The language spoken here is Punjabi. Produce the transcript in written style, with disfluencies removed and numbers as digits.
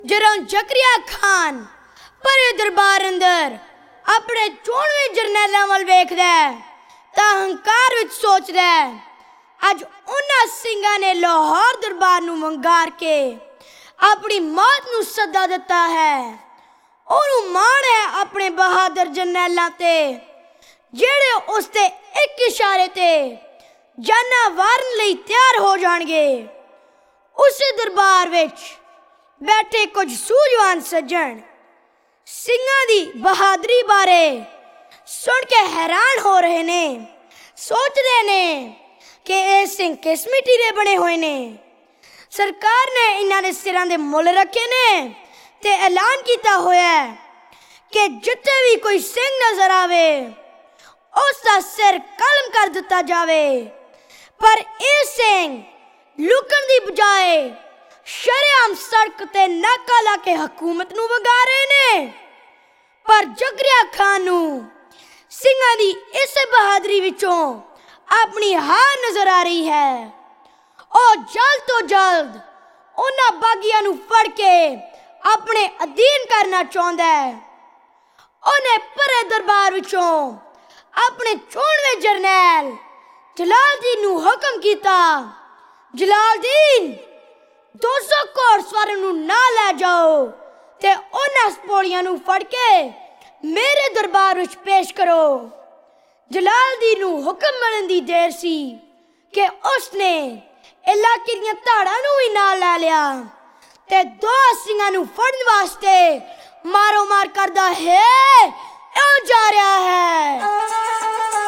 ਜਦੋਂ ਜ਼ਕਰੀਆ ਖਾਨ ਭਰੇ ਦਰਬਾਰ ਅੰਦਰ ਆਪਣੇ 94 ਜਰਨੈਲਾਂ ਵੱਲ ਵੇਖਦਾ ਤਾਂ ਹੰਕਾਰ ਵਿੱਚ ਸੋਚਦਾ ਅੱਜ ਉਹਨਾਂ ਸਿੰਘਾਂ ਨੇ ਲਾਹੌਰ ਦਰਬਾਰ ਨੂੰ ਵੰਗਾਰ ਕੇ ਆਪਣੀ ਮੌਤ ਨੂੰ ਸੱਦਾ ਦਿੱਤਾ ਹੈ। ਉਹਨੂੰ ਮਾਣ ਹੈ ਆਪਣੇ ਬਹਾਦਰ ਜਰਨੈਲਾਂ ਤੇ ਜਿਹੜੇ ਉਸ ਤੇ ਇੱਕ ਇਸ਼ਾਰੇ ਤੇ ਜਾਨਾਂ ਵਾਰਨ ਲਈ ਤਿਆਰ ਹੋ ਜਾਣਗੇ। ਉਸੇ ਦਰਬਾਰ ਵਿੱਚ ਬੈਠੇ ਕੁਝ ਸੂਝਵਾਨ ਸੱਜਣ ਸਿੰਘਾਂ ਦੀ ਬਹਾਦਰੀ ਬਾਰੇ ਸੁਣ ਕੇ ਹੈਰਾਨ ਹੋ ਰਹੇ ਨੇ। ਸੋਚਦੇ ਨੇ ਕਿ ਇਹ ਸਿੰਘ ਕਿਸ ਮਿੱਟੀ ਦੇ ਬਣੇ ਹੋਏ ਨੇ। ਸਰਕਾਰ ਨੇ ਇਹਨਾਂ ਦੇ ਸਿਰਾਂ ਦੇ ਮੁੱਲ ਰੱਖੇ ਨੇ ਤੇ ਐਲਾਨ ਕੀਤਾ ਹੋਇਆ ਕਿ ਜਿੱਥੇ ਵੀ ਕੋਈ ਸਿੰਘ ਨਜ਼ਰ ਆਵੇ ਉਸ ਦਾ ਸਿਰ ਕਲਮ ਕਰ ਦਿੱਤਾ ਜਾਵੇ। ਪਰ ਇਹ ਸਿੰਘ ਲੁਕਣ ਦੀ ਬਜਾਏ ਸ਼ਰੇਆਮ ਸੜਕ ਤੇ ਨਾਕਾ ਲਾ ਕੇ ਹਕੂਮਤ ਨੂੰ ਵਗਾ ਰਹੇ ਨੇ। ਪਰ ਜ਼ਕਰੀਆ ਖਾਨ ਨੂੰ ਸਿੰਘਾਂ ਦੀ ਇਸੇ ਬਹਾਦਰੀ ਵਿੱਚੋਂ ਆਪਣੀ ਹਾਰ ਨਜ਼ਰ ਆ ਰਹੀ ਹੈ। ਉਹ ਜਲਦ ਤੋਂ ਜਲਦ ਉਹਨਾਂ ਬਾਗੀਆਂ ਨੂੰ ਫੜ ਕੇ ਆਪਣੇ ਅਧੀਨ ਕਰਨਾ ਚਾਹੁੰਦਾ ਹੈ। ਉਹਨੇ ਭਰੇ ਦਰਬਾਰ ਵਿੱਚੋਂ ਆਪਣੇ 94 ਜਰਨੈਲ ਜਲਾਲਦੀਨ ਨੂੰ ਹੁਕਮ ਕੀਤਾ, ਜਲਾਲਦੀਨ 200 ਘੋੜਸਵਾਰਾਂ ਨੂੰ ਨਾਲ ਲੈ ਜਾਓ ਤੇ ਉਹਨਾਂ ਸਪੋਲੀਆਂ ਨੂੰ ਫੜ ਕੇ ਮੇਰੇ ਦਰਬਾਰ ਵਿੱਚ ਪੇਸ਼ ਕਰੋ। ਜਲਾਲਦੀਨ ਨੂੰ ਹੁਕਮ ਮਿਲਣ ਦੀ ਦੇਰ ਸੀ ਕਿ ਉਸਨੇ ਇਲਾਕੇ ਦੀਆਂ ਧਾੜਾਂ ਨੂੰ ਵੀ ਨਾਲ ਲੈ ਲਿਆ ਤੇ ਦੋ ਸਿੰਘਾਂ ਨੂੰ ਫੜਨ ਵਾਸਤੇ ਮਾਰੋ ਮਾਰ ਕਰਦਾ ਹੈ ਇਉਂ ਜਾ ਰਿਹਾ ਹੈ।